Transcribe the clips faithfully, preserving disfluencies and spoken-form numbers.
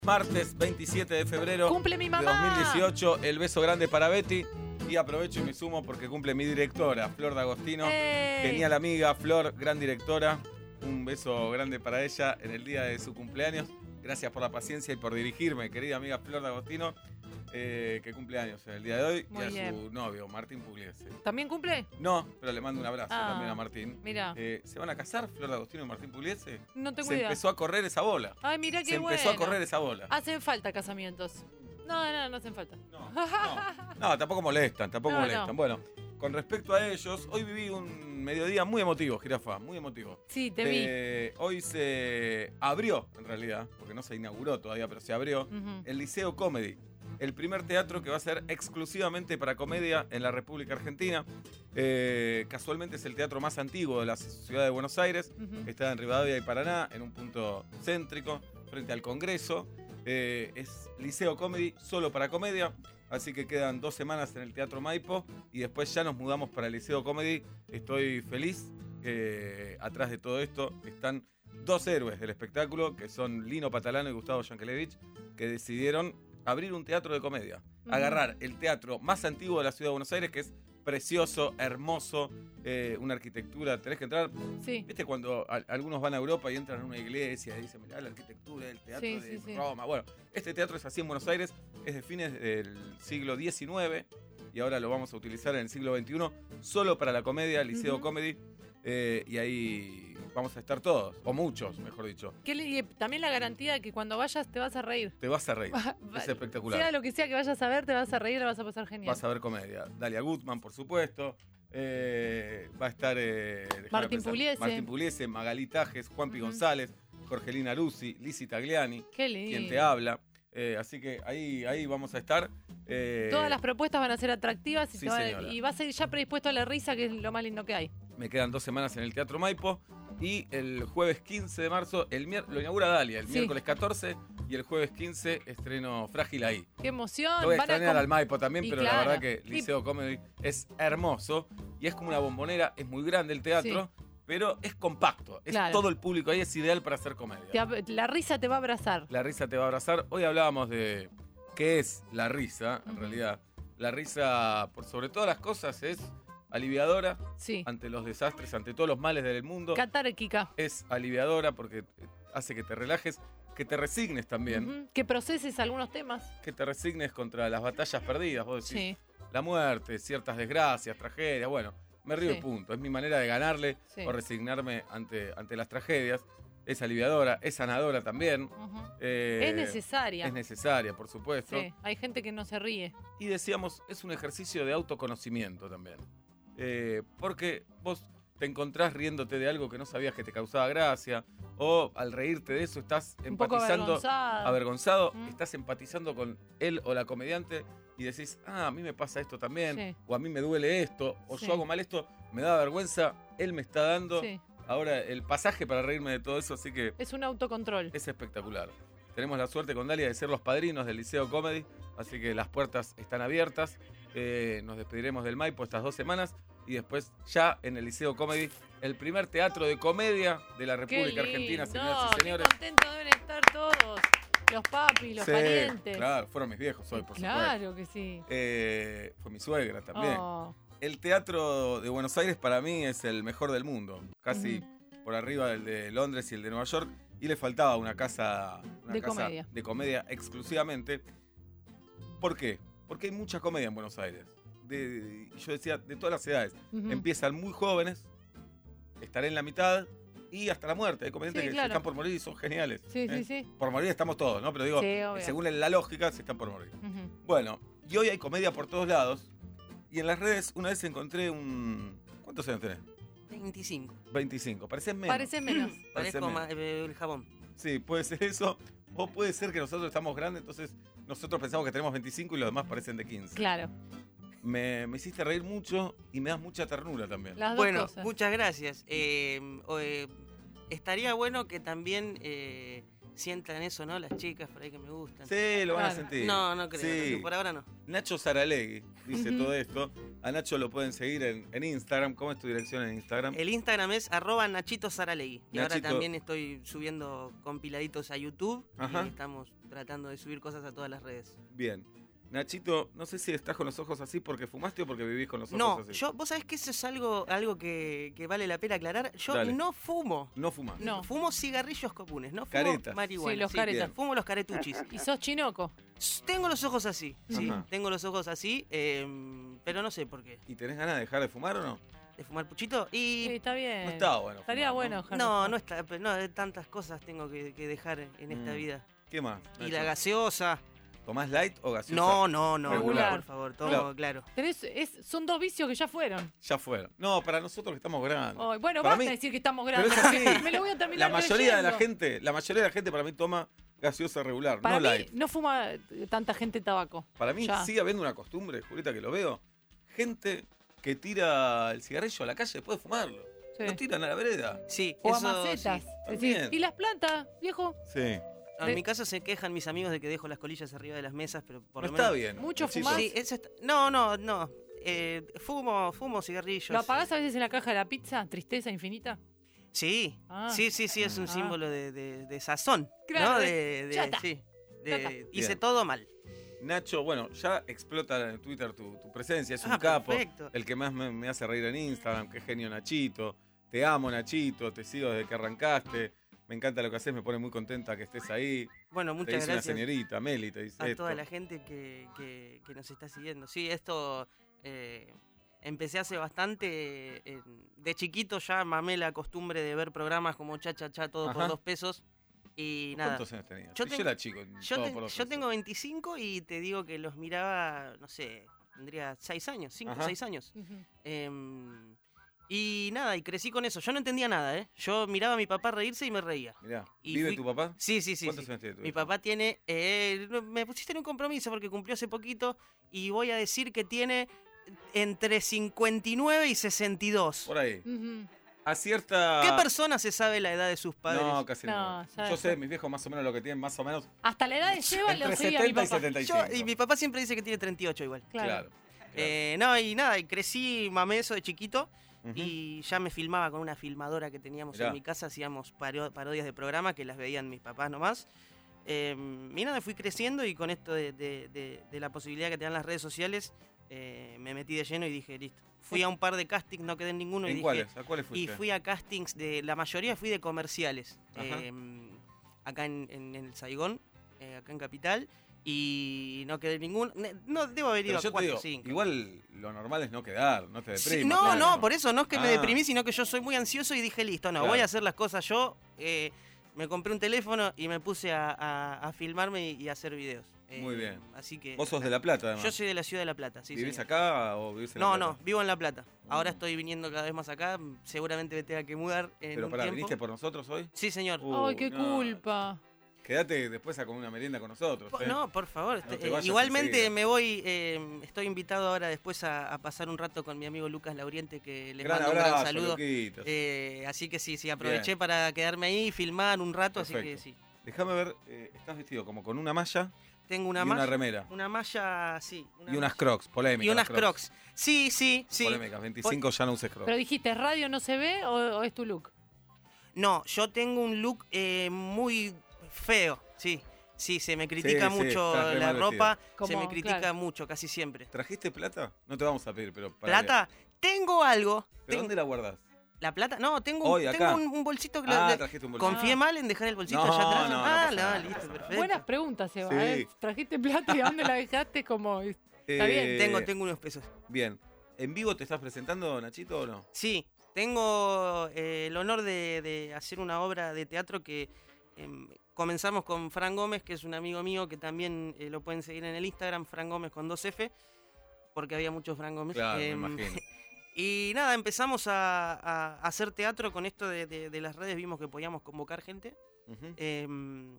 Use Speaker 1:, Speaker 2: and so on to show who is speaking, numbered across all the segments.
Speaker 1: Martes veintisiete de febrero
Speaker 2: ¡Cumple mi mamá!
Speaker 1: de dos mil dieciocho. El beso grande para Betty. Y aprovecho y me sumo porque cumple mi directora, Flor D'Agostino.
Speaker 2: ¡Ey!
Speaker 1: Genial amiga, Flor, gran directora. Un beso grande para ella en el día de su cumpleaños. Gracias por la paciencia y por dirigirme, querida amiga Flor D'Agostino, eh, que cumple años en el día de hoy.
Speaker 2: Muy
Speaker 1: y a
Speaker 2: bien.
Speaker 1: su novio, Martín Pugliese.
Speaker 2: ¿También cumple?
Speaker 1: No, pero le mando un abrazo
Speaker 2: Ah,
Speaker 1: también a Martín.
Speaker 2: Mira,
Speaker 1: Eh, ¿Se van a casar Flor D'Agostino y Martín Pugliese?
Speaker 2: no tengo
Speaker 1: Se
Speaker 2: idea.
Speaker 1: empezó a correr esa bola.
Speaker 2: Ay, mira qué
Speaker 1: Se
Speaker 2: bueno.
Speaker 1: empezó a correr esa bola.
Speaker 2: Hacen falta casamientos. No, no, no hacen falta.
Speaker 1: No, no, no, tampoco molestan, tampoco
Speaker 2: No,
Speaker 1: molestan.
Speaker 2: no.
Speaker 1: Bueno, con respecto a ellos, hoy viví un mediodía muy emotivo, Jirafa, muy emotivo.
Speaker 2: Sí, te vi.
Speaker 1: Eh, hoy se abrió, en realidad, porque no se inauguró todavía, pero se abrió,
Speaker 2: Ujú.
Speaker 1: el Liceo Comedy, el primer teatro que va a ser exclusivamente para comedia en la República Argentina. Eh, casualmente es el teatro más antiguo de la ciudad de Buenos Aires.
Speaker 2: Ujú.
Speaker 1: Está en Rivadavia y Paraná, en un punto céntrico, frente al Congreso. Eh, es Liceo Comedy, solo para comedia. Así que quedan dos semanas en el Teatro Maipo y después ya nos mudamos para el Liceo Comedy. Estoy feliz que atrás de todo esto están dos héroes del espectáculo, que son Lino Patalano y Gustavo Yankelevich, que decidieron abrir un teatro de comedia.
Speaker 2: Ujú.
Speaker 1: Agarrar el teatro más antiguo de la ciudad de Buenos Aires, que es precioso, hermoso, eh, una arquitectura. Tenés que entrar.
Speaker 2: Sí.
Speaker 1: ¿Viste cuando a- algunos van a Europa y entran a una iglesia y dicen, mirá la arquitectura del teatro
Speaker 2: Sí,
Speaker 1: de
Speaker 2: sí, sí.
Speaker 1: Roma? Bueno, este teatro es así en Buenos Aires, es de fines del siglo diecinueve y ahora lo vamos a utilizar en el siglo veintiuno solo para la comedia, Liceo
Speaker 2: Ujú.
Speaker 1: Comedy, eh, y ahí vamos a estar todos, o muchos, mejor dicho.
Speaker 2: ¿Qué le- y también la garantía de que cuando vayas te vas a reír.
Speaker 1: Te vas a reír,
Speaker 2: Va-
Speaker 1: es espectacular.
Speaker 2: Sea lo que sea que vayas a ver, te vas a reír, la vas a pasar genial.
Speaker 1: Vas a ver comedia. Dalia Gutman, por supuesto. Eh, va a estar eh, déjame
Speaker 2: Martín
Speaker 1: pensar,
Speaker 2: Pugliese.
Speaker 1: Martín Pugliese, Magalí Tajes, Juanpi
Speaker 2: Ujú.
Speaker 1: González, Jorgelina Lucy, Lizzy Tagliani,
Speaker 2: Qué lindo.
Speaker 1: quien te habla. Eh, así que ahí, ahí vamos a estar. Eh,
Speaker 2: Todas las propuestas van a ser atractivas y,
Speaker 1: sí,
Speaker 2: te van-
Speaker 1: señora.
Speaker 2: y vas a ir ya predispuesto a la risa, que es lo más lindo que hay.
Speaker 1: Me quedan dos semanas en el Teatro Maipo. Y el jueves quince de marzo, el mier- lo inaugura Dalia, el
Speaker 2: Sí.
Speaker 1: miércoles catorce. Y el jueves quince estreno Frágil ahí.
Speaker 2: Qué emoción.
Speaker 1: Lo voy a
Speaker 2: Van a
Speaker 1: extrañar
Speaker 2: com-
Speaker 1: al Maipo también,
Speaker 2: y
Speaker 1: pero
Speaker 2: claro.
Speaker 1: la verdad que
Speaker 2: Y-
Speaker 1: Liceo Comedy es hermoso y es como una bombonera, es muy grande el teatro, pero es compacto. Es
Speaker 2: Claro.
Speaker 1: todo el público ahí, es ideal para hacer comedia.
Speaker 2: te ab- la risa te va a abrazar.
Speaker 1: La risa te va a abrazar. Hoy hablábamos de qué es la risa, en
Speaker 2: Ujú.
Speaker 1: realidad. La risa, por sobre todas las cosas, es aliviadora
Speaker 2: Sí.
Speaker 1: ante los desastres, ante todos los males del mundo.
Speaker 2: Catárquica.
Speaker 1: Es aliviadora porque hace que te relajes, que te resignes también.
Speaker 2: Ujú. Que proceses algunos temas.
Speaker 1: Que te resignes contra las batallas perdidas. Vos decís,
Speaker 2: Sí.
Speaker 1: la muerte, ciertas desgracias, tragedias. Bueno, me río
Speaker 2: Sí.
Speaker 1: y punto. Es mi manera de ganarle
Speaker 2: Sí.
Speaker 1: o resignarme ante, ante las tragedias. Es aliviadora, es sanadora también.
Speaker 2: Ujú.
Speaker 1: Eh,
Speaker 2: Es necesaria.
Speaker 1: Es necesaria, por supuesto.
Speaker 2: Sí. Hay gente que no se ríe.
Speaker 1: Y decíamos, es un ejercicio de autoconocimiento también. Eh, porque vos te encontrás riéndote de algo que no sabías que te causaba gracia, o al reírte de eso estás
Speaker 2: Un poco
Speaker 1: empatizando,
Speaker 2: avergonzada.
Speaker 1: avergonzado,
Speaker 2: Mm.
Speaker 1: estás empatizando con él o la comediante y decís, ah, a mí me pasa esto también,
Speaker 2: Sí.
Speaker 1: o a mí me duele esto, o
Speaker 2: Sí.
Speaker 1: yo hago mal esto, me da vergüenza, él me está dando
Speaker 2: Sí.
Speaker 1: ahora el pasaje para reírme de todo eso, así que
Speaker 2: Es un autocontrol.
Speaker 1: es espectacular. Tenemos la suerte con Dalia de ser los padrinos del Liceo Comedy, así que las puertas están abiertas. Eh, nos despediremos del Maipo estas dos semanas y después ya en el Liceo Comedy, el primer teatro de comedia de la
Speaker 2: Qué
Speaker 1: República
Speaker 2: lindo.
Speaker 1: Argentina, señoras y
Speaker 2: Qué
Speaker 1: señores.
Speaker 2: contentos deben estar todos. Los papis, los
Speaker 1: Sí,
Speaker 2: parientes.
Speaker 1: claro, fueron mis viejos hoy, por supuesto.
Speaker 2: Claro que sí.
Speaker 1: Eh, fue mi suegra también.
Speaker 2: Oh.
Speaker 1: El teatro de Buenos Aires para mí es el mejor del mundo, casi
Speaker 2: Ujú.
Speaker 1: por arriba del de Londres y el de Nueva York, y le faltaba una casa, una
Speaker 2: De
Speaker 1: casa
Speaker 2: comedia.
Speaker 1: de comedia exclusivamente. ¿Por qué? Porque hay mucha comedia en Buenos Aires. De, de- yo decía, de todas las edades.
Speaker 2: Ujú.
Speaker 1: Empiezan muy jóvenes, estaré en la mitad y hasta la muerte. Hay comediantes
Speaker 2: Sí,
Speaker 1: que
Speaker 2: claro.
Speaker 1: se están por morir y son geniales.
Speaker 2: Sí,
Speaker 1: ¿eh?
Speaker 2: sí, sí.
Speaker 1: Por morir estamos todos, ¿no? Pero digo,
Speaker 2: Sí, obvio.
Speaker 1: según la lógica, se están por morir.
Speaker 2: Ujú.
Speaker 1: Bueno, y hoy hay comedia por todos lados. Y en las redes una vez encontré un... ¿Cuántos años tenés?
Speaker 3: veinticinco.
Speaker 1: veinticinco. Parecés menos.
Speaker 2: Parece menos.
Speaker 1: Parece
Speaker 3: Parezco
Speaker 1: menos.
Speaker 3: ma- eh, el jabón.
Speaker 1: Sí, puede ser eso. O puede ser que nosotros estamos grandes, entonces nosotros pensamos que tenemos veinticinco y los demás parecen de quince.
Speaker 2: Claro.
Speaker 1: Me, me hiciste reír mucho y me das mucha ternura también.
Speaker 2: Las dos
Speaker 3: Bueno,
Speaker 2: cosas.
Speaker 3: muchas gracias. Eh, o, eh, estaría bueno que también eh, sientan eso, ¿no? Las chicas por ahí que me gustan.
Speaker 1: Sí, lo van a
Speaker 2: Claro.
Speaker 1: sentir.
Speaker 3: No, no creo.
Speaker 1: Sí.
Speaker 3: no, por ahora no.
Speaker 1: Nacho Saralegui dice
Speaker 2: Ujú.
Speaker 1: todo esto. A Nacho lo pueden seguir en, en Instagram. ¿Cómo es tu dirección en Instagram?
Speaker 3: El Instagram es arroba Nachito Saralegui. Y ahora
Speaker 1: Nachito.
Speaker 3: también estoy subiendo compiladitos a YouTube.
Speaker 1: Ajá.
Speaker 3: Y estamos tratando de subir cosas a todas las redes.
Speaker 1: Bien. Nachito, no sé si estás con los ojos así porque fumaste o porque vivís con los ojos
Speaker 3: No,
Speaker 1: así.
Speaker 3: yo, vos sabés que eso es algo, algo que, que vale la pena aclarar. Yo
Speaker 1: Dale.
Speaker 3: no fumo.
Speaker 1: No fumás.
Speaker 2: No.
Speaker 3: Fumo cigarrillos comunes, no fumo
Speaker 1: Caretas.
Speaker 3: marihuana.
Speaker 2: Sí, los caretas.
Speaker 1: bien.
Speaker 3: Fumo los caretuchis.
Speaker 2: Y sos chinoco.
Speaker 3: Tengo los ojos así, sí,
Speaker 1: Ajá.
Speaker 3: tengo los ojos así, eh, pero no sé por qué.
Speaker 1: ¿Y tenés ganas de dejar de fumar o no?
Speaker 3: ¿De fumar puchito? Y
Speaker 2: Sí, está bien.
Speaker 1: No está bueno.
Speaker 2: Estaría
Speaker 1: fumar,
Speaker 2: bueno.
Speaker 1: ¿no?
Speaker 2: dejar de
Speaker 3: no,
Speaker 2: fumar.
Speaker 3: no está, pero no, de tantas cosas tengo que, que dejar en esta
Speaker 1: Mm.
Speaker 3: vida.
Speaker 1: ¿Qué más?
Speaker 3: Y
Speaker 1: Nacho?
Speaker 3: la gaseosa.
Speaker 1: ¿Tomás light o gaseosa?
Speaker 3: No, no, no,
Speaker 1: Regular.
Speaker 3: por favor, tomo,
Speaker 1: Claro.
Speaker 3: claro.
Speaker 2: Tenés- es- son dos vicios que ya fueron.
Speaker 1: Ya fueron. No, para nosotros que estamos grandes.
Speaker 2: Ay, bueno,
Speaker 1: Para
Speaker 2: basta
Speaker 1: mí-
Speaker 2: de decir que estamos
Speaker 1: Pero
Speaker 2: grandes.
Speaker 1: es así.
Speaker 2: porque Me lo voy a terminar
Speaker 1: La mayoría de la
Speaker 2: creyendo.
Speaker 1: gente, la mayoría de la gente para mí toma gaseosa regular,
Speaker 2: Para
Speaker 1: no
Speaker 2: mí
Speaker 1: light.
Speaker 2: no fuma eh, tanta gente tabaco.
Speaker 1: Para mí
Speaker 2: Ya.
Speaker 1: sigue habiendo una costumbre, Julieta, que lo veo. Gente que tira el cigarrillo a la calle después de fumarlo.
Speaker 2: Sí.
Speaker 1: Lo tiran a la vereda.
Speaker 3: Sí,
Speaker 2: O a
Speaker 3: eso
Speaker 2: macetas.
Speaker 3: sí.
Speaker 2: Es decir,
Speaker 1: También.
Speaker 2: ¿y las plantas, viejo?
Speaker 1: Sí.
Speaker 3: No,
Speaker 2: De-
Speaker 3: en mi casa se quejan mis amigos de que dejo las colillas arriba de las mesas, pero por
Speaker 1: No
Speaker 3: lo
Speaker 1: está
Speaker 3: menos...
Speaker 1: bien.
Speaker 2: Mucho
Speaker 1: Nachito.
Speaker 2: fumás.
Speaker 3: Sí, eso está- No, no, no. Eh, fumo, fumo cigarrillos.
Speaker 2: ¿Lo apagás a veces en la caja de la pizza? ¿Tristeza infinita?
Speaker 3: Sí,
Speaker 2: Ah.
Speaker 3: sí, sí, sí, es un
Speaker 2: Ah.
Speaker 3: símbolo de, de- de sazón.
Speaker 2: Claro,
Speaker 3: ¿no?
Speaker 2: de-
Speaker 3: De, de-
Speaker 2: chata.
Speaker 3: sí, de-
Speaker 2: Chata.
Speaker 3: hice
Speaker 1: Bien.
Speaker 3: todo mal.
Speaker 1: Nacho, bueno, ya explota en Twitter tu, tu presencia, es un
Speaker 3: Ah,
Speaker 1: capo.
Speaker 3: perfecto.
Speaker 1: El que más me, me hace reír en Instagram, qué genio Nachito. Te amo, Nachito, te sigo desde que arrancaste. Me encanta lo que haces, me pone muy contenta que estés ahí.
Speaker 3: Bueno,
Speaker 1: Te
Speaker 3: muchas
Speaker 1: dice una
Speaker 3: gracias
Speaker 1: señorita, Meli, te dice
Speaker 3: a
Speaker 1: esto.
Speaker 3: toda la gente que, que- que nos está siguiendo. Sí, esto eh, empecé hace bastante. eh, de chiquito ya mamé la costumbre de ver programas como Cha Cha Cha, todo por
Speaker 1: Ajá.
Speaker 3: dos pesos. Y nada.
Speaker 1: ¿Cuántos años tenías?
Speaker 3: Yo
Speaker 1: Sí,
Speaker 3: ten-
Speaker 1: yo era chico.
Speaker 3: Yo,
Speaker 1: todo
Speaker 3: ten-
Speaker 1: por los
Speaker 3: yo
Speaker 1: pesos.
Speaker 3: tengo veinticinco y te digo que los miraba, no sé, tendría seis años, cinco o
Speaker 1: Ajá.
Speaker 3: seis años.
Speaker 2: Ujú.
Speaker 3: Em, y nada, y crecí con eso. Yo no entendía nada, ¿eh? Yo miraba a mi papá reírse y me reía.
Speaker 1: Mirá,
Speaker 3: Y
Speaker 1: ¿vive
Speaker 3: fui-
Speaker 1: tu papá?
Speaker 3: Sí, sí, sí.
Speaker 1: ¿Cuántos
Speaker 3: sí.
Speaker 1: años tiene tu
Speaker 3: Mi
Speaker 1: viejo?
Speaker 3: papá tiene. eh, me pusiste en un compromiso porque cumplió hace poquito y voy a decir que tiene entre cincuenta y nueve y sesenta y dos.
Speaker 1: Por ahí.
Speaker 2: Ujú.
Speaker 1: Acierta.
Speaker 3: ¿Qué persona se sabe la edad de sus padres?
Speaker 1: No, casi
Speaker 2: No,
Speaker 1: no.
Speaker 2: ya
Speaker 1: Yo
Speaker 2: es-
Speaker 1: sé, mis viejos más o menos lo que tienen, más o menos.
Speaker 2: Hasta la edad de Seba lo
Speaker 1: Entre
Speaker 2: seguía mi
Speaker 1: setenta y
Speaker 2: papá.
Speaker 1: setenta y
Speaker 3: Yo-
Speaker 1: cinco.
Speaker 3: y mi papá siempre dice que tiene treinta y ocho igual.
Speaker 2: Claro.
Speaker 1: Claro. claro.
Speaker 3: Eh, no, y nada, y crecí, mamé eso de chiquito.
Speaker 1: Ujú.
Speaker 3: Y ya me filmaba con una filmadora que teníamos
Speaker 1: Mirá.
Speaker 3: en mi casa, hacíamos paro- parodias de programa que las veían mis papás nomás. Eh, y nada, fui creciendo y con esto de, de- de- de la posibilidad que te dan las redes sociales, eh, me metí de lleno y dije, listo. Fui a un par de castings, no quedé en ninguno y
Speaker 1: ¿En
Speaker 3: dije...
Speaker 1: cuáles? ¿A cuáles
Speaker 3: Y
Speaker 1: fuiste?
Speaker 3: fui a castings de... La mayoría fui de comerciales.
Speaker 1: Ajá.
Speaker 3: eh, acá en, en- en el Saigón, eh, acá en Capital. Y no quedé en ninguno. ne- No, debo haber ido
Speaker 1: Pero
Speaker 3: a
Speaker 1: yo te
Speaker 3: cuatro
Speaker 1: digo,
Speaker 3: o cinco.
Speaker 1: igual lo normal es no quedar, no te
Speaker 3: Sí,
Speaker 1: deprimas.
Speaker 3: no,
Speaker 1: claro.
Speaker 3: no, por eso no es que me
Speaker 1: Ah.
Speaker 3: deprimí, sino que yo soy muy ansioso y dije, listo, no,
Speaker 1: Claro.
Speaker 3: voy a hacer las cosas yo. eh, me compré un teléfono y me puse a, a- a filmarme y, y a hacer videos. Eh,
Speaker 1: Muy bien.
Speaker 3: Así que.
Speaker 1: Vos sos de La Plata, además.
Speaker 3: Yo soy de la ciudad de La Plata, sí.
Speaker 1: ¿Vivís
Speaker 3: señor.
Speaker 1: acá o vivís en La
Speaker 3: No,
Speaker 1: Plata?
Speaker 3: no, vivo en La Plata. Ahora
Speaker 1: Mm.
Speaker 3: estoy viniendo cada vez más acá. Seguramente me tenga que mudar en
Speaker 1: Pero
Speaker 3: un
Speaker 1: pará,
Speaker 3: tiempo.
Speaker 1: ¿viniste por nosotros hoy?
Speaker 3: Sí, señor.
Speaker 1: Uh,
Speaker 2: Ay, qué
Speaker 1: no.
Speaker 2: culpa.
Speaker 1: Quédate después a comer una merienda con nosotros.
Speaker 3: Po-
Speaker 1: ¿eh?
Speaker 3: No, por favor.
Speaker 1: No
Speaker 3: este,
Speaker 1: te
Speaker 3: eh,
Speaker 1: vayas
Speaker 3: igualmente
Speaker 1: enseguida.
Speaker 3: me voy, eh, estoy invitado ahora después a, a pasar un rato con mi amigo Lucas Lauriente, que le
Speaker 1: Gran
Speaker 3: mando un
Speaker 1: abrazo,
Speaker 3: gran saludo.
Speaker 1: Luquitas.
Speaker 3: Eh, así que sí, sí, aproveché
Speaker 1: Bien.
Speaker 3: para quedarme ahí, filmar un rato, así que
Speaker 1: Perfecto.
Speaker 3: sí.
Speaker 1: Déjame ver, eh, estás vestido como con una malla
Speaker 3: Tengo una
Speaker 1: y una
Speaker 3: malla,
Speaker 1: remera.
Speaker 3: una malla, sí. una
Speaker 1: Y unas
Speaker 3: malla.
Speaker 1: crocs, polémicas.
Speaker 3: Y unas
Speaker 1: las
Speaker 3: crocs. Sí, sí, sí.
Speaker 1: Polémicas, veinticinco ya no uses crocs.
Speaker 2: Pero dijiste, ¿radio no se ve o, o es tu look?
Speaker 3: No, yo tengo un look eh, muy feo, sí. Sí, se me critica
Speaker 1: Sí, sí,
Speaker 3: mucho
Speaker 1: estás re
Speaker 3: la
Speaker 1: mal
Speaker 3: ropa, se
Speaker 2: Como,
Speaker 3: me critica
Speaker 2: claro.
Speaker 3: mucho, casi siempre.
Speaker 1: ¿Trajiste plata? No te vamos a pedir, pero para
Speaker 3: ¿Plata? Tengo algo.
Speaker 1: ¿Pero
Speaker 3: Ten-
Speaker 1: dónde la guardás?
Speaker 3: ¿La plata? No, tengo, un,
Speaker 1: Hoy, acá.
Speaker 3: tengo un, un bolsito que
Speaker 1: Ah,
Speaker 3: le-
Speaker 1: trajiste un bolsillo.
Speaker 3: Confié
Speaker 2: Ah.
Speaker 3: mal en dejar el bolsito
Speaker 1: No,
Speaker 3: allá atrás.
Speaker 1: no, no
Speaker 3: ah,
Speaker 1: pasa
Speaker 3: no,
Speaker 1: nada, no
Speaker 3: listo,
Speaker 1: pasa nada.
Speaker 3: perfecto.
Speaker 2: Buenas preguntas, Seba.
Speaker 1: Sí.
Speaker 2: ¿eh? ¿Trajiste plata y a dónde la dejaste? Como... Está bien.
Speaker 1: Eh,
Speaker 3: Tengo, tengo unos pesos.
Speaker 1: Bien. ¿En vivo te estás presentando, Nachito, o no?
Speaker 3: Sí, tengo eh, el honor de, de hacer una obra de teatro que em, comenzamos con Fran Gómez, que es un amigo mío que también eh, lo pueden seguir en el Instagram, Fran Gómez con dos F, porque había muchos Fran Gómez.
Speaker 1: Claro, me
Speaker 3: Em,
Speaker 1: imagino.
Speaker 3: Y nada, empezamos a, a- a hacer teatro con esto de, de- de las redes, vimos que podíamos convocar gente.
Speaker 1: Ujú.
Speaker 3: em,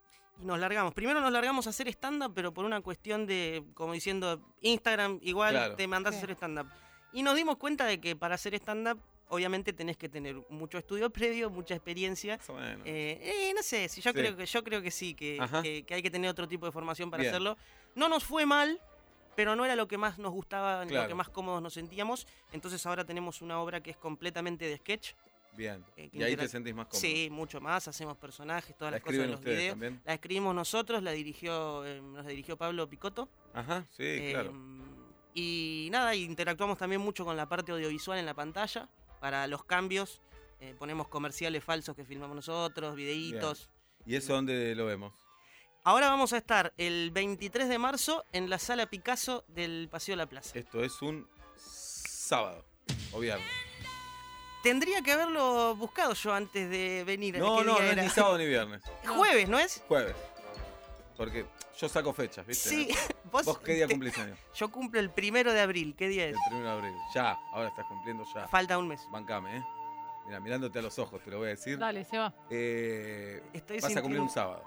Speaker 3: y nos largamos. Primero nos largamos a hacer stand-up, pero por una cuestión de, como diciendo, Instagram igual
Speaker 1: Claro.
Speaker 3: te mandás a
Speaker 2: Sí.
Speaker 3: hacer stand-up. Y nos dimos cuenta de que para hacer stand-up, obviamente tenés que tener mucho estudio previo, mucha experiencia.
Speaker 1: Más o menos.
Speaker 3: Eh, eh, no sé, si yo,
Speaker 1: Sí.
Speaker 3: creo que, yo creo que sí, que,
Speaker 1: Ajá.
Speaker 3: que- que hay que tener otro tipo de formación para
Speaker 1: Bien.
Speaker 3: hacerlo. No nos fue mal, pero no era lo que más nos gustaba,
Speaker 1: Claro.
Speaker 3: lo que más cómodos nos sentíamos. Entonces ahora tenemos una obra que es completamente de sketch.
Speaker 1: Bien.
Speaker 3: Eh, que
Speaker 1: y ahí
Speaker 3: intera-
Speaker 1: te sentís más cómodo.
Speaker 3: Sí, mucho más, hacemos personajes, todas
Speaker 1: ¿La
Speaker 3: las cosas de
Speaker 1: escriben
Speaker 3: los
Speaker 1: ustedes
Speaker 3: videos.
Speaker 1: también?
Speaker 3: La escribimos nosotros, la dirigió, eh, nos dirigió Pablo Picotto.
Speaker 1: Ajá, sí,
Speaker 3: Eh,
Speaker 1: claro.
Speaker 3: Y nada, interactuamos también mucho con la parte audiovisual en la pantalla. Para los cambios, eh, ponemos comerciales falsos que filmamos nosotros, videitos.
Speaker 1: ¿Y eso dónde lo vemos?
Speaker 3: Ahora vamos a estar el veintitrés de marzo en la Sala Picasso del Paseo de la Plaza.
Speaker 1: Esto es un sábado o viernes.
Speaker 3: Tendría que haberlo buscado yo antes de venir.
Speaker 1: No,
Speaker 3: ¿Qué
Speaker 1: no,
Speaker 3: día
Speaker 1: no es
Speaker 3: era?
Speaker 1: ni sábado ni viernes.
Speaker 3: Jueves, ¿no es?
Speaker 1: Jueves. Porque yo saco fechas, ¿viste?
Speaker 3: Sí.
Speaker 1: ¿Vos,
Speaker 3: ¿Vos
Speaker 1: qué día
Speaker 3: te-
Speaker 1: cumplís años?
Speaker 3: Yo cumplo el primero de abril. ¿Qué día es?
Speaker 1: El primero de abril. Ya, ahora estás cumpliendo ya.
Speaker 3: Falta un mes.
Speaker 1: Bancame, ¿eh? Mira, mirándote a los ojos, te lo voy a decir.
Speaker 2: Dale, se va.
Speaker 1: Eh,
Speaker 3: Estoy
Speaker 1: vas a cumplir
Speaker 3: sintiendo-
Speaker 1: un sábado.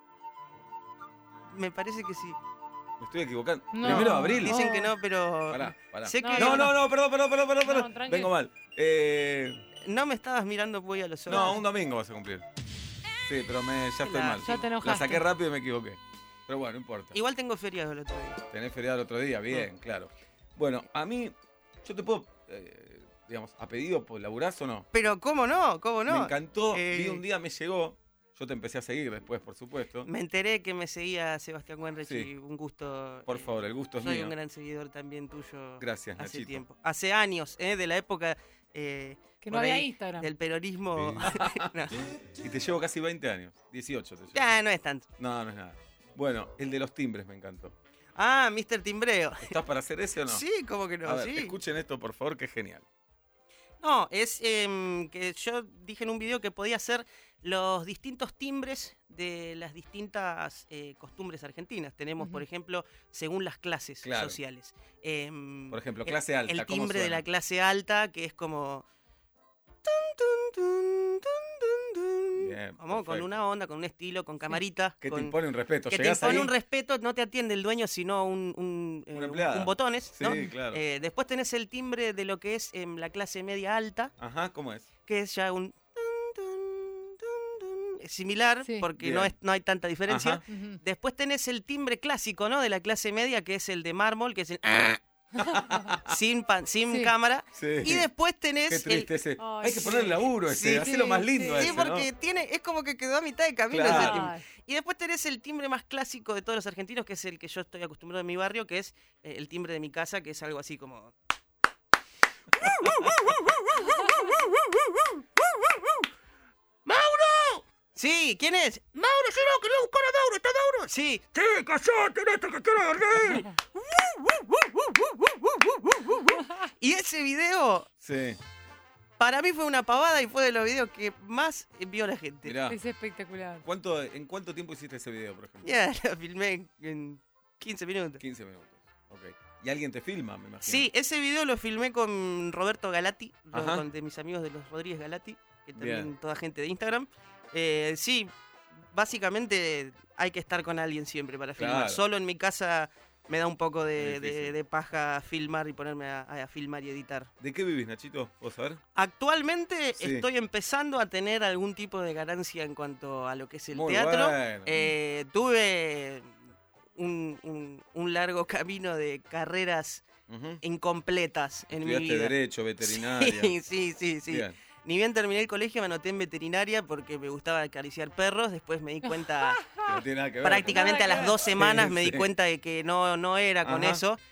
Speaker 3: Me parece que sí.
Speaker 1: Me estoy equivocando.
Speaker 2: No.
Speaker 1: Primero de abril.
Speaker 2: No.
Speaker 3: Dicen que no, pero
Speaker 1: Pará, pará.
Speaker 3: sé
Speaker 2: No,
Speaker 3: que
Speaker 1: No, no, no, perdón, perdón, perdón, perdón.
Speaker 2: No,
Speaker 1: perdón.
Speaker 2: tranqui.
Speaker 1: Vengo mal. Eh,
Speaker 3: no me estabas mirando muy a los ojos.
Speaker 1: no, un domingo vas a cumplir. Sí, pero me, ya estoy
Speaker 3: La-
Speaker 1: mal.
Speaker 2: Ya te
Speaker 1: La
Speaker 2: enojaste.
Speaker 1: saqué rápido y me equivoqué. Pero bueno, no importa.
Speaker 3: Igual tengo feriado el otro día.
Speaker 1: Tenés feriado el otro día, bien, claro. Bueno, a mí, yo te puedo, eh, digamos, a pedido, por ¿laburás o no?
Speaker 3: Pero ¿cómo no? ¿Cómo no?
Speaker 1: Me encantó,
Speaker 3: Eh,
Speaker 1: vi un día, me llegó. Yo te empecé a seguir después, por supuesto.
Speaker 3: Me enteré que me seguía Sebastián Wenrich
Speaker 1: Sí.
Speaker 3: y un gusto.
Speaker 1: Por
Speaker 3: eh,
Speaker 1: favor, el gusto es
Speaker 3: Soy
Speaker 1: mío.
Speaker 3: un gran seguidor también tuyo.
Speaker 1: Gracias,
Speaker 3: Hace
Speaker 1: Nachito.
Speaker 3: tiempo. Hace años, ¿eh? De la época eh,
Speaker 2: Que no
Speaker 3: por
Speaker 2: había
Speaker 3: ahí,
Speaker 2: Instagram.
Speaker 3: del peronismo. No.
Speaker 1: Y te llevo casi veinte años. dieciocho te llevo.
Speaker 3: Ya, no es tanto.
Speaker 1: No, no es nada. Bueno, el de los timbres me encantó.
Speaker 3: Ah, mister Timbreo.
Speaker 1: ¿Estás para hacer ese o no?
Speaker 3: Sí, ¿cómo que no?
Speaker 1: A ver,
Speaker 3: Sí.
Speaker 1: escuchen esto, por favor, que es genial.
Speaker 3: No, es em, que yo dije en un video que podía hacer los distintos timbres de las distintas eh, costumbres argentinas. Tenemos,
Speaker 2: Ujú.
Speaker 3: por ejemplo, según las clases
Speaker 1: Claro.
Speaker 3: sociales. Em,
Speaker 1: Por ejemplo,
Speaker 3: el-
Speaker 1: clase alta,
Speaker 3: El
Speaker 1: ¿cómo
Speaker 3: timbre de
Speaker 1: suena?
Speaker 3: la clase alta, que es como... tun, tun, tun, tun, tun, tun.
Speaker 1: Bien,
Speaker 3: Como con
Speaker 1: perfecto.
Speaker 3: una onda, con un estilo, con camarita.
Speaker 1: Que te
Speaker 3: con-
Speaker 1: impone un respeto.
Speaker 3: que te
Speaker 1: Llegás
Speaker 3: impone
Speaker 1: ahí,
Speaker 3: un respeto, no te atiende el dueño, sino un, un, eh,
Speaker 1: Una empleada.
Speaker 3: un botones,
Speaker 1: Sí,
Speaker 3: ¿no?
Speaker 1: claro.
Speaker 3: Eh, después tenés el timbre de lo que es em, la clase media alta,
Speaker 1: Ajá, ¿cómo es?
Speaker 3: que es ya un tun, tun, tun, tun, es similar,
Speaker 2: Sí.
Speaker 3: porque no,
Speaker 1: Bien.
Speaker 3: es, no hay tanta diferencia.
Speaker 1: Ajá.
Speaker 2: Ujú.
Speaker 3: Después tenés el timbre clásico, ¿no? De la clase media, que es el de mármol, que es el sin, pan- sin
Speaker 2: Sí.
Speaker 3: cámara.
Speaker 1: Sí.
Speaker 3: Y después tenés
Speaker 1: Qué
Speaker 3: el...
Speaker 1: triste ese.
Speaker 2: Ay,
Speaker 1: Hay que
Speaker 2: sí.
Speaker 1: ponerle laburo ese,
Speaker 3: Sí,
Speaker 1: hacelo más
Speaker 2: sí,
Speaker 1: lindo
Speaker 2: sí.
Speaker 3: Sí,
Speaker 1: ese,
Speaker 3: porque
Speaker 1: ¿no?
Speaker 3: tiene, es como que quedó a mitad de camino
Speaker 1: Claro.
Speaker 3: ese timbre.
Speaker 2: Ay,
Speaker 3: Y después tenés el timbre más clásico de todos los argentinos, que es el que yo estoy acostumbrado en mi barrio, que es eh, el timbre de mi casa, que es algo así como... ¡Mauro! Sí, ¿quién es? Mauro, sí, no, quería buscar a Mauro, ¿está Mauro? Sí. Sí, callate, Néstor, que quiero dormir. Y ese video,
Speaker 1: Sí,
Speaker 3: para mí fue una pavada y fue de los videos que más vio la gente.
Speaker 1: mirá.
Speaker 2: es espectacular.
Speaker 1: ¿Cuánto, ¿En cuánto tiempo hiciste ese video, por ejemplo?
Speaker 3: Ya, lo filmé en- en quince minutos.
Speaker 1: quince minutos. Ok. ¿Y alguien te filma, me imagino?
Speaker 3: Sí, ese video lo filmé con Roberto Galati, lo-
Speaker 1: Ajá.
Speaker 3: con, de mis amigos de los Rodríguez Galati, que también
Speaker 1: Bien.
Speaker 3: toda gente de Instagram. Eh, sí, básicamente hay que estar con alguien siempre para filmar.
Speaker 1: Claro.
Speaker 3: Solo en mi casa me da un poco de,
Speaker 1: Es
Speaker 3: de-
Speaker 1: difícil.
Speaker 3: de paja filmar y ponerme a, a filmar y editar.
Speaker 1: ¿De qué vivís, Nachito? ¿Vos sabés?
Speaker 3: Actualmente
Speaker 1: Sí.
Speaker 3: estoy empezando a tener algún tipo de ganancia en cuanto a lo que es el
Speaker 1: Muy
Speaker 3: teatro.
Speaker 1: bueno.
Speaker 3: Eh, tuve un, un- un largo camino de carreras
Speaker 1: Ujú.
Speaker 3: incompletas en mi
Speaker 1: Estudiaste
Speaker 3: vida.
Speaker 1: Derecho, veterinaria.
Speaker 3: Sí, sí, sí, sí.
Speaker 1: Bien.
Speaker 3: Ni bien terminé el colegio me anoté en veterinaria porque me gustaba acariciar perros. Después me di cuenta,
Speaker 1: Que no tiene nada que ver.
Speaker 3: prácticamente a
Speaker 2: Nada
Speaker 3: las
Speaker 2: que
Speaker 3: dos semanas
Speaker 1: Sí,
Speaker 3: me
Speaker 1: sí.
Speaker 3: di cuenta de que no, no era con
Speaker 1: Ajá.
Speaker 3: eso.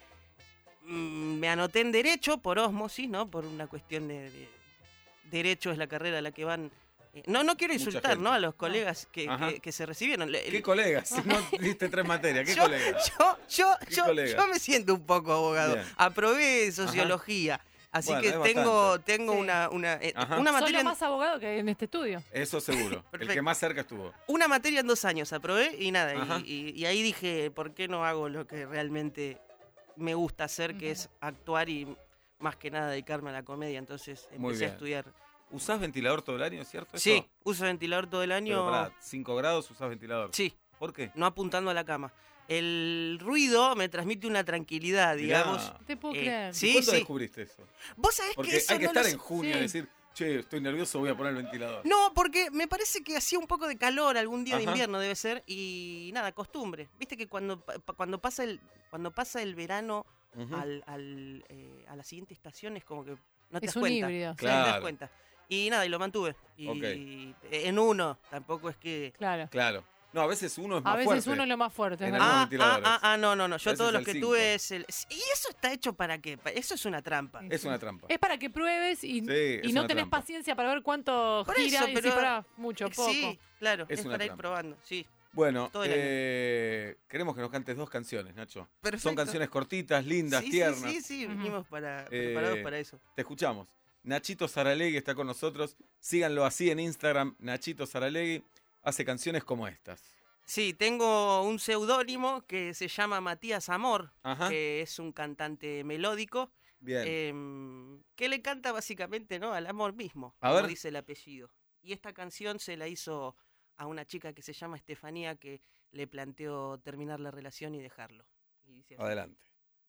Speaker 3: Mm, Me anoté en Derecho por ósmosis, ¿no? Por una cuestión de, de- Derecho es la carrera a la que van... eh, No, no quiero
Speaker 1: Mucha
Speaker 3: insultar,
Speaker 1: gente.
Speaker 3: ¿no? A los colegas que,
Speaker 1: Ajá.
Speaker 3: que- que se recibieron. Le-
Speaker 1: ¿Qué
Speaker 3: el-
Speaker 1: colegas? Si no diste tres materias, ¿qué
Speaker 3: yo,
Speaker 1: colegas?
Speaker 3: yo, yo,
Speaker 1: ¿Qué
Speaker 3: yo,
Speaker 1: colega?
Speaker 3: yo me siento un poco abogado.
Speaker 1: Bien.
Speaker 3: Aprobé sociología. Así
Speaker 1: Bueno,
Speaker 3: que
Speaker 1: es
Speaker 3: tengo,
Speaker 1: bastante.
Speaker 3: tengo
Speaker 2: Sí.
Speaker 3: una, una, eh,
Speaker 1: Ajá.
Speaker 3: una
Speaker 2: Sos
Speaker 3: materia
Speaker 2: lo
Speaker 3: en-
Speaker 2: más abogado que hay en este estudio.
Speaker 1: Eso seguro. El
Speaker 3: Perfecto.
Speaker 1: que más cerca estuvo.
Speaker 3: una materia en dos años aprobé y nada,
Speaker 1: Ajá.
Speaker 3: y, y- y ahí dije, ¿por qué no hago lo que realmente me gusta hacer, que
Speaker 2: Ujú.
Speaker 3: es actuar y más que nada dedicarme a la comedia? Entonces
Speaker 1: Muy
Speaker 3: empecé a
Speaker 1: bien.
Speaker 3: estudiar.
Speaker 1: ¿Usás ventilador todo el año, cierto? eso?
Speaker 3: Sí, uso ventilador todo el
Speaker 1: Pero
Speaker 3: año.
Speaker 1: para cinco grados usás ventilador.
Speaker 3: Sí,
Speaker 1: ¿Por qué?
Speaker 3: no apuntando a la cama. El ruido me transmite una tranquilidad,
Speaker 1: Mirá.
Speaker 3: digamos.
Speaker 2: No te puedo
Speaker 3: Eh,
Speaker 2: creer.
Speaker 3: sí.
Speaker 1: ¿Cuándo
Speaker 3: sí.
Speaker 1: descubriste eso?
Speaker 3: Vos sabés
Speaker 1: Porque
Speaker 3: que eso
Speaker 1: hay que
Speaker 3: no
Speaker 1: estar
Speaker 3: lo
Speaker 1: en
Speaker 3: sé.
Speaker 1: junio
Speaker 2: Sí.
Speaker 1: y decir, che, estoy nervioso, voy a poner el ventilador.
Speaker 3: No, porque me parece que hacía un poco de calor algún día de
Speaker 1: Ajá.
Speaker 3: invierno debe ser y nada, costumbre. Viste que cuando, pa- pa- cuando pasa el cuando pasa el verano
Speaker 1: Ujú.
Speaker 3: al, al, eh, a la siguiente estación es como que no te
Speaker 2: Es
Speaker 3: das
Speaker 2: un
Speaker 3: cuenta.
Speaker 2: híbrido.
Speaker 3: No te
Speaker 1: Claro.
Speaker 3: das cuenta. Y nada, y lo mantuve. Y
Speaker 1: Ok.
Speaker 3: en uno, tampoco es que...
Speaker 2: Claro.
Speaker 1: Claro. No, a veces uno es más
Speaker 2: A veces
Speaker 1: fuerte.
Speaker 2: uno es lo más fuerte. es
Speaker 1: En
Speaker 2: verdad.
Speaker 1: algunos
Speaker 3: Ah, ah,
Speaker 1: ventiladores.
Speaker 3: ah, ah, no, no, no. Yo
Speaker 1: A
Speaker 3: todos
Speaker 1: veces
Speaker 3: los
Speaker 1: el
Speaker 3: que
Speaker 1: cinco.
Speaker 3: tuve es el... ¿Y eso está hecho para qué? Pa- Eso es una trampa.
Speaker 1: Es una trampa.
Speaker 2: Es para que pruebes y,
Speaker 1: Sí,
Speaker 2: y
Speaker 1: es
Speaker 2: no
Speaker 1: una
Speaker 2: tenés
Speaker 1: trampa.
Speaker 2: paciencia para ver cuánto
Speaker 3: Por
Speaker 2: gira
Speaker 3: eso,
Speaker 2: y
Speaker 3: pero-
Speaker 2: si para mucho, poco.
Speaker 3: Sí, claro,
Speaker 1: Es
Speaker 3: es,
Speaker 1: una
Speaker 3: para ir
Speaker 1: trampa.
Speaker 3: probando, sí.
Speaker 1: Bueno,
Speaker 3: Todo el año.
Speaker 1: eh, queremos que nos cantes dos canciones, Nacho. Son
Speaker 3: Perfecto.
Speaker 1: canciones cortitas, lindas,
Speaker 3: sí,
Speaker 1: tiernas.
Speaker 3: Sí, sí, sí,
Speaker 2: Ujú.
Speaker 3: vinimos para,
Speaker 1: Eh,
Speaker 3: preparados para eso.
Speaker 1: Te escuchamos. Nachito Saralegui está con nosotros. Síganlo así en Instagram. Nachito Saralegui hace canciones como estas.
Speaker 3: Sí, tengo un seudónimo que se llama Matías Amor,
Speaker 1: Ajá.
Speaker 3: que es un cantante melódico,
Speaker 1: Bien.
Speaker 3: em, que le canta básicamente, ¿no?, al amor mismo,
Speaker 1: A
Speaker 3: como
Speaker 1: ver.
Speaker 3: dice el apellido. Y esta canción se la hizo a una chica que se llama Estefanía, que le planteó terminar la relación y dejarlo. Y dice así.
Speaker 1: Adelante.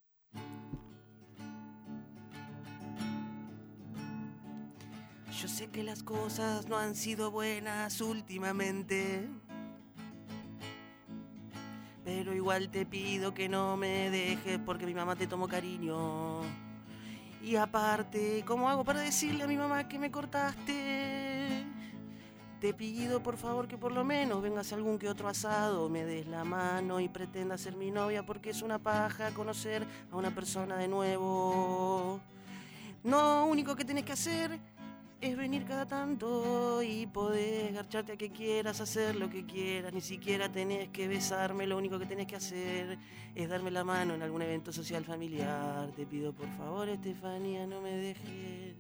Speaker 3: Yo sé que las cosas no han sido buenas últimamente, pero igual te pido que no me dejes porque mi mamá te tomó cariño. Y aparte, ¿cómo hago para decirle a mi mamá que me cortaste? Te pido por favor que por lo menos vengas a algún que otro asado, me des la mano y pretendas ser mi novia, porque es una paja conocer a una persona de nuevo. Lo único que tenés que hacer es venir cada tanto y poder garcharte a que quieras, hacer lo que quieras. Ni siquiera tenés que besarme, lo único que tenés que hacer es darme la mano en algún evento social familiar. Te pido por favor, Estefanía, no me dejes.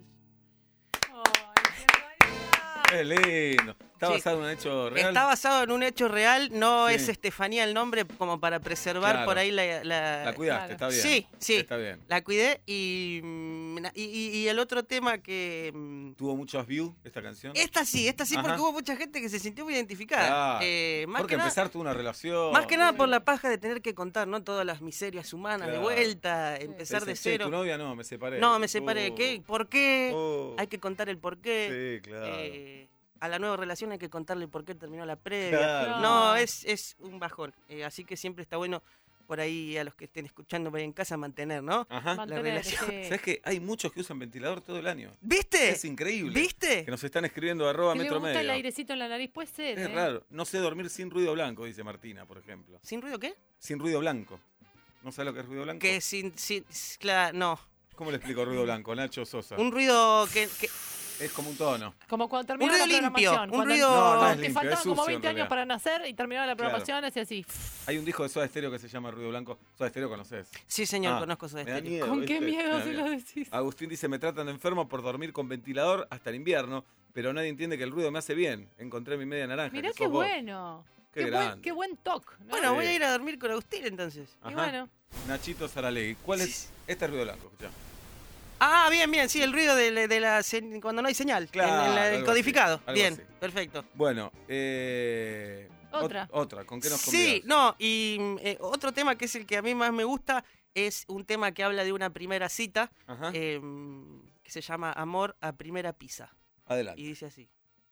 Speaker 1: Es lindo. Está
Speaker 3: Sí.
Speaker 1: basado en un hecho real.
Speaker 3: Está basado en un hecho real, no
Speaker 1: Sí.
Speaker 3: es Estefanía el nombre como para preservar
Speaker 1: Claro.
Speaker 3: por ahí la... la-
Speaker 1: La cuidaste,
Speaker 2: Claro.
Speaker 1: está bien.
Speaker 3: Sí, sí.
Speaker 1: Está bien.
Speaker 3: la cuidé y, mm, y, y- y el otro tema que... mm,
Speaker 1: ¿Tuvo muchos views esta canción?
Speaker 3: Esta sí, esta sí,
Speaker 1: Ajá.
Speaker 3: porque hubo mucha gente que se sintió muy identificada.
Speaker 1: Claro.
Speaker 3: Eh, más,
Speaker 1: Porque
Speaker 3: que nada,
Speaker 1: empezar tuvo una relación.
Speaker 3: más que nada por la paja de tener que contar, ¿no? Todas las miserias humanas
Speaker 1: Claro.
Speaker 3: de vuelta,
Speaker 1: Te
Speaker 3: empezar de
Speaker 1: dicen, "Che,
Speaker 3: cero.
Speaker 1: ¿Tu novia? No, me separé.
Speaker 3: No, me separé.
Speaker 1: Oh,
Speaker 3: ¿Qué? ¿Por qué?
Speaker 1: oh.
Speaker 3: Hay que contar el por qué.
Speaker 1: Sí, claro.
Speaker 3: Eh, a la nueva relación hay que contarle por qué terminó la previa.
Speaker 1: Claro.
Speaker 3: No, es, es un bajón. Eh, así que siempre está bueno por ahí a los que estén escuchando por ahí en casa mantener, ¿no?
Speaker 1: Ajá.
Speaker 2: Mantener,
Speaker 3: relación.
Speaker 2: sí.
Speaker 1: ¿Sabes que hay muchos que usan ventilador todo el año?
Speaker 3: ¿Viste?
Speaker 1: Es increíble.
Speaker 3: ¿Viste?
Speaker 1: Que nos están escribiendo arroba
Speaker 2: Que le
Speaker 1: metro
Speaker 2: gusta el
Speaker 1: medio.
Speaker 2: airecito en la nariz, puede ser.
Speaker 1: Es
Speaker 2: ¿eh?
Speaker 1: raro. No sé dormir sin ruido blanco, dice Martina, por ejemplo.
Speaker 3: ¿Sin ruido qué?
Speaker 1: Sin ruido blanco. ¿No sabes lo que es ruido blanco?
Speaker 3: Que sin... sin claro, no.
Speaker 1: ¿Cómo le explico ruido blanco? Nacho Sosa.
Speaker 3: Un ruido que... que
Speaker 1: Es como un tono.
Speaker 2: Como cuando terminaba
Speaker 3: Un
Speaker 2: la
Speaker 3: ruido limpio,
Speaker 2: programación.
Speaker 3: un
Speaker 2: cuando
Speaker 3: ruido-
Speaker 1: No, no es
Speaker 2: te
Speaker 1: limpio,
Speaker 2: faltaban
Speaker 1: es
Speaker 2: como
Speaker 1: sucio, en
Speaker 2: veinte años
Speaker 1: realidad.
Speaker 2: para nacer y terminaba la
Speaker 1: Claro.
Speaker 2: programación, así así.
Speaker 1: Hay un disco de Soda Stereo que se llama Ruido Blanco. Soda Stereo conoces.
Speaker 3: Sí, señor,
Speaker 1: Ah,
Speaker 3: conozco Soda
Speaker 1: me da
Speaker 3: Stereo.
Speaker 1: miedo,
Speaker 2: ¿Con qué
Speaker 1: ¿viste?
Speaker 2: miedo
Speaker 1: Me da
Speaker 2: se
Speaker 1: miedo.
Speaker 2: lo decís?
Speaker 1: Agustín dice, me tratan de enfermo por dormir con ventilador hasta el invierno, pero nadie entiende que el ruido me hace bien. Encontré mi media naranja.
Speaker 2: Mirá
Speaker 1: que
Speaker 2: qué
Speaker 1: sos vos.
Speaker 2: bueno.
Speaker 1: Qué
Speaker 2: Qué,
Speaker 1: grande.
Speaker 2: buen, qué buen toque. ¿no?
Speaker 3: Bueno,
Speaker 1: Sí.
Speaker 3: voy a ir a dormir con Agustín entonces.
Speaker 2: Y
Speaker 1: Ajá.
Speaker 2: bueno.
Speaker 1: Nachito Saralegui. ¿Cuál es? Este es ruido blanco, escuchá.
Speaker 3: Ah, bien, bien, sí, el ruido de, la- de la se- cuando no hay señal.
Speaker 1: Claro,
Speaker 3: en, en la- el
Speaker 1: algo
Speaker 3: codificado.
Speaker 1: así, algo
Speaker 3: Bien,
Speaker 1: así.
Speaker 3: perfecto.
Speaker 1: Bueno, eh, ot-
Speaker 2: Otra.
Speaker 1: otra. ¿Con qué nos
Speaker 3: Sí,
Speaker 1: convidás?
Speaker 3: no, y mm, eh, otro tema que es el que a mí más me gusta es un tema que habla de una primera cita
Speaker 1: Ajá.
Speaker 3: eh, que se llama Amor a primera pizza.
Speaker 1: Adelante.
Speaker 3: Y dice así.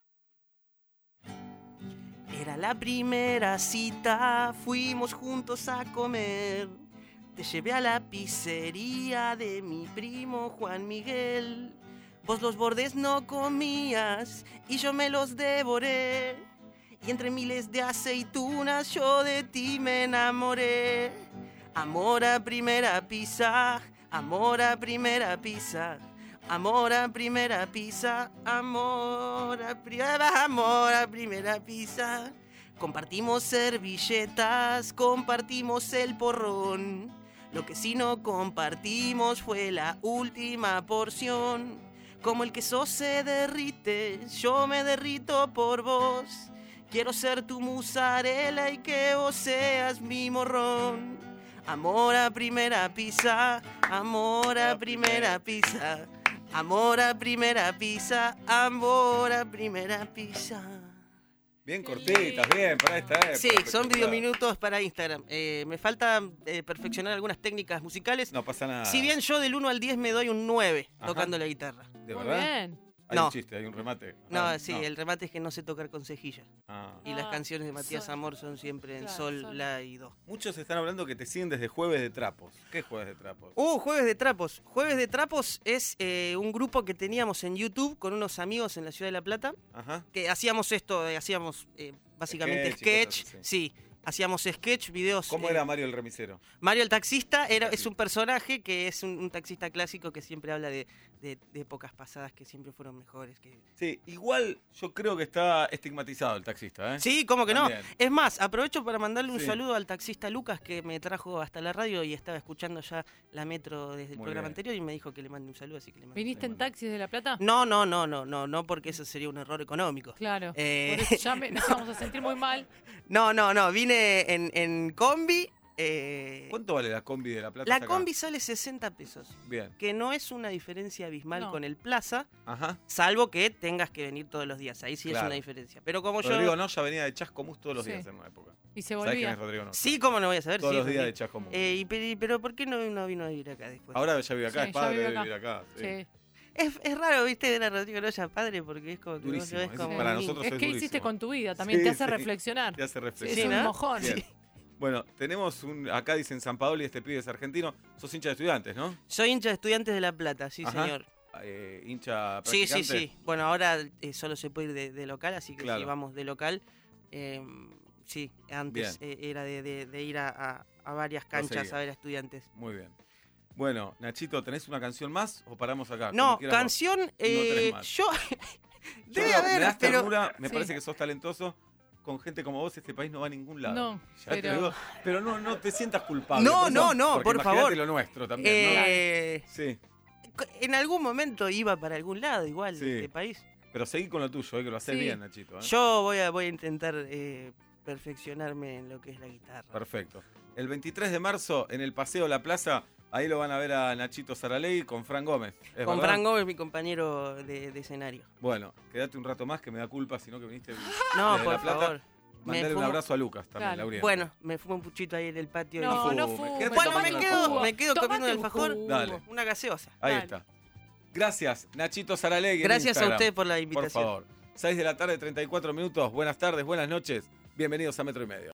Speaker 3: Era la primera cita, fuimos juntos a comer. Te llevé a la pizzería de mi primo Juan Miguel. Vos los bordes no comías y yo me los devoré. Y entre miles de aceitunas yo de ti me enamoré. Amor a primera pizza, amor a primera pizza. Amor a primera pizza, amor a primera, amor a primera pizza. Compartimos servilletas, compartimos el porrón. Lo que sí no compartimos fue la última porción. Como el queso se derrite, yo me derrito por vos. Quiero ser tu mozzarella y que vos seas mi morrón. Amor a primera pizza, amor a primera pizza. Amor a primera pizza, amor a primera pizza.
Speaker 1: Bien
Speaker 2: Qué
Speaker 1: cortitas, bien, para esta época.
Speaker 3: Sí, son
Speaker 1: espectacular.
Speaker 3: videominutos para Instagram. Eh, me falta eh, perfeccionar algunas técnicas musicales.
Speaker 1: No pasa nada.
Speaker 3: Si bien yo del uno al diez me doy un nueve
Speaker 1: Ajá.
Speaker 3: tocando la guitarra.
Speaker 1: ¿De
Speaker 2: Muy
Speaker 1: verdad?
Speaker 2: bien.
Speaker 1: Hay
Speaker 3: No.
Speaker 1: un chiste, hay un remate.
Speaker 3: No,
Speaker 1: Ah,
Speaker 3: sí, el remate es que no sé tocar con cejilla.
Speaker 1: Ah.
Speaker 3: Y las
Speaker 2: Ah,
Speaker 3: canciones de Matías
Speaker 2: sol.
Speaker 3: Amor son siempre en
Speaker 2: Claro,
Speaker 3: sol,
Speaker 2: sol.
Speaker 3: la y do.
Speaker 1: Muchos están hablando que te siguen desde Jueves de Trapos. ¿Qué es Jueves de Trapos?
Speaker 3: Uh, Jueves de Trapos. Jueves de Trapos es eh, un grupo que teníamos en YouTube con unos amigos en la Ciudad de La Plata,
Speaker 1: Ajá.
Speaker 3: que hacíamos esto, eh, hacíamos eh, básicamente
Speaker 1: Sketch y
Speaker 3: sketch.
Speaker 1: cosas
Speaker 3: Sí, hacíamos sketch, videos.
Speaker 1: ¿Cómo
Speaker 3: eh,
Speaker 1: era Mario el remisero?
Speaker 3: Mario el taxista era, es
Speaker 1: Taxista.
Speaker 3: un personaje que es un, un taxista clásico que siempre habla de, de- de épocas pasadas que siempre fueron mejores. Que...
Speaker 1: Sí, igual yo creo que está estigmatizado el taxista, ¿eh?
Speaker 3: Sí, ¿cómo que
Speaker 1: También.
Speaker 3: no? Es más, aprovecho para mandarle un
Speaker 1: Sí.
Speaker 3: saludo al taxista Lucas que me trajo hasta la radio y estaba escuchando ya la metro desde el
Speaker 1: Muy
Speaker 3: programa
Speaker 1: bien.
Speaker 3: anterior y me dijo que le mande un saludo, así que le mando un
Speaker 2: ¿Viniste en
Speaker 1: mando.
Speaker 2: taxis de La Plata?
Speaker 3: No, no, no, no, no, no, porque eso sería un error económico.
Speaker 2: Claro.
Speaker 3: Eh,
Speaker 2: Por eso ya me- nos vamos a sentir muy mal.
Speaker 3: No, no, no, vine en, en combi. eh,
Speaker 1: ¿Cuánto vale la combi de La Plata?
Speaker 3: la
Speaker 1: hasta acá?
Speaker 3: combi sale sesenta pesos,
Speaker 1: Bien.
Speaker 3: que no es una diferencia abismal
Speaker 2: No.
Speaker 3: con el Plaza,
Speaker 1: Ajá.
Speaker 3: salvo que tengas que venir todos los días. Ahí sí
Speaker 1: Claro.
Speaker 3: es una diferencia. Pero como
Speaker 1: Rodrigo
Speaker 3: yo...
Speaker 1: no ya venía de Chascomús todos los
Speaker 2: Sí.
Speaker 1: días en una época.
Speaker 2: Y se
Speaker 1: ¿Sabes quién
Speaker 2: volvía.
Speaker 1: es Rodrigo no?
Speaker 3: Sí, ¿cómo no voy a saber?
Speaker 1: Todos
Speaker 3: Sí,
Speaker 1: los días
Speaker 3: porque-
Speaker 1: de Chascomús.
Speaker 3: Eh, y pero, pero ¿por qué no, no vino a vivir acá después?
Speaker 1: Ahora ya vive acá,
Speaker 2: Sí,
Speaker 1: es
Speaker 2: ya
Speaker 1: padre
Speaker 2: vive
Speaker 1: de
Speaker 2: acá.
Speaker 1: vivir acá. sí.
Speaker 2: Sí.
Speaker 3: Es, es raro, viste, ver a Rodrigo Loya padre, porque es como que vos lo
Speaker 1: Durísimo,
Speaker 3: ves
Speaker 1: es
Speaker 3: como
Speaker 1: para
Speaker 3: un niño.
Speaker 1: nosotros
Speaker 2: Es
Speaker 1: es
Speaker 2: que hiciste
Speaker 1: durísimo.
Speaker 2: con tu vida, también
Speaker 1: Sí,
Speaker 2: te hace
Speaker 1: sí.
Speaker 2: reflexionar.
Speaker 1: Te hace
Speaker 2: Sí, es
Speaker 1: reflexionar.
Speaker 2: un
Speaker 3: ¿no?
Speaker 2: mojón.
Speaker 1: Bien. Bueno, tenemos un. Acá dicen San Paolo y este pibe es argentino. Sos hincha de Estudiantes, ¿no?
Speaker 3: Soy hincha de Estudiantes de La Plata, sí,
Speaker 1: Ajá.
Speaker 3: señor.
Speaker 1: Eh, hincha
Speaker 3: Sí, sí,
Speaker 1: practicante.
Speaker 3: sí. Bueno, ahora eh, solo se puede ir de, de local, así que
Speaker 1: Claro.
Speaker 3: sí, vamos de local. Eh, sí, antes eh, era de, de- de ir a, a- a varias canchas
Speaker 1: seguías.
Speaker 3: a ver a Estudiantes.
Speaker 1: Muy bien. Bueno, Nachito, ¿tenés una canción más o paramos acá?
Speaker 3: No,
Speaker 1: Como quieras vos.
Speaker 3: canción,
Speaker 1: tenés
Speaker 3: eh,
Speaker 1: más.
Speaker 3: yo...
Speaker 1: Yo
Speaker 3: Debe
Speaker 1: creo- me
Speaker 3: haber,
Speaker 1: das
Speaker 3: pero...
Speaker 1: ternura, me
Speaker 2: Sí.
Speaker 1: parece que sos talentoso. Con gente como vos este país no va a ningún lado.
Speaker 2: No,
Speaker 1: Ya te
Speaker 2: pero-
Speaker 1: digo, pero no, no te sientas culpable.
Speaker 3: No,
Speaker 1: por eso,
Speaker 3: no, no,
Speaker 1: porque
Speaker 3: por
Speaker 1: imagínate
Speaker 3: favor.
Speaker 1: lo nuestro también,
Speaker 3: eh,
Speaker 1: ¿no? Sí,
Speaker 3: En algún momento iba para algún lado igual
Speaker 1: Sí.
Speaker 3: de este país.
Speaker 1: pero seguí con lo tuyo, eh, que lo haces
Speaker 2: Sí.
Speaker 1: bien, Nachito. ¿eh?
Speaker 3: Yo voy a, voy a intentar eh, perfeccionarme en lo que es la guitarra.
Speaker 1: Perfecto. El veintitrés de marzo, en el Paseo La Plaza, ahí lo van a ver a Nachito Saralegui con Fran Gómez. ¿es
Speaker 3: Con
Speaker 1: verdad?
Speaker 3: Fran Gómez, mi compañero de, de escenario.
Speaker 1: Bueno, quédate un rato más, que me da culpa, sino que viniste.
Speaker 3: No,
Speaker 1: Desde
Speaker 3: por
Speaker 1: La Plata,
Speaker 3: favor.
Speaker 1: Mandale un
Speaker 3: fumo-
Speaker 1: abrazo a Lucas también,
Speaker 2: Claro.
Speaker 1: Lauriente.
Speaker 3: Bueno, me fumo un puchito ahí en el patio.
Speaker 2: No,
Speaker 3: y...
Speaker 2: no
Speaker 1: fume.
Speaker 2: fumes.
Speaker 1: Quédate
Speaker 3: Bueno,
Speaker 1: tomando
Speaker 3: me
Speaker 1: un
Speaker 3: quedo,
Speaker 1: jugo.
Speaker 3: me quedo
Speaker 2: Tomate
Speaker 3: comiendo el
Speaker 2: un
Speaker 3: alfajor.
Speaker 2: jugo.
Speaker 1: Dale.
Speaker 3: Una gaseosa.
Speaker 1: Ahí
Speaker 2: Dale.
Speaker 1: está. Gracias, Nachito Saralegui. en
Speaker 3: Gracias a
Speaker 1: Instagram.
Speaker 3: usted por la
Speaker 1: Por
Speaker 3: invitación.
Speaker 1: favor. seis de la tarde, treinta y cuatro minutos. Buenas tardes, buenas noches. Bienvenidos a Metro y Medio.